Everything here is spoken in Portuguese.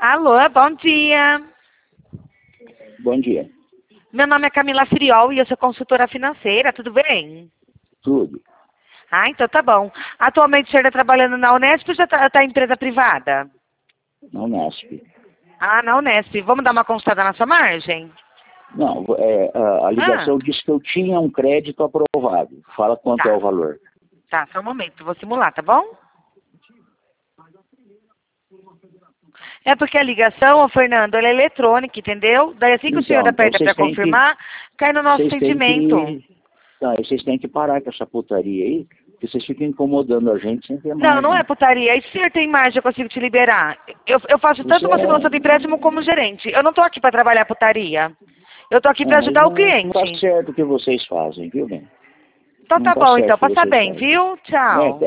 Alô, bom dia. Bom dia. Meu nome é Camila Friol e eu sou consultora financeira, tudo bem? Tudo. Ah, então tá bom. Atualmente o senhor está trabalhando na Unesp ou já está em empresa privada? Na Unesp. Ah, na Unesp. Vamos dar uma consultada na sua margem? Não, a ligação disse que eu tinha um crédito aprovado. Fala quanto Tá. é o valor. Tá, só um momento, vou simular, tá bom? É porque a ligação, ô Fernando, ela é eletrônica, entendeu? Daí assim que o senhor aperta para vocês têm confirmar, cai no nosso vocês têm atendimento. vocês têm que parar com essa putaria aí, porque vocês ficam incomodando a gente sem ter Não, margem. não é putaria. E se o senhor tem margem, eu consigo te liberar. Eu faço tanto uma simulação de empréstimo como gerente. Eu não estou aqui para trabalhar putaria. Eu estou aqui para ajudar o cliente. Não tá certo o que vocês fazem, viu, bem? Então Não tá tá bom, certo então. o que Passa vocês bem, fazem. viu? Tchau.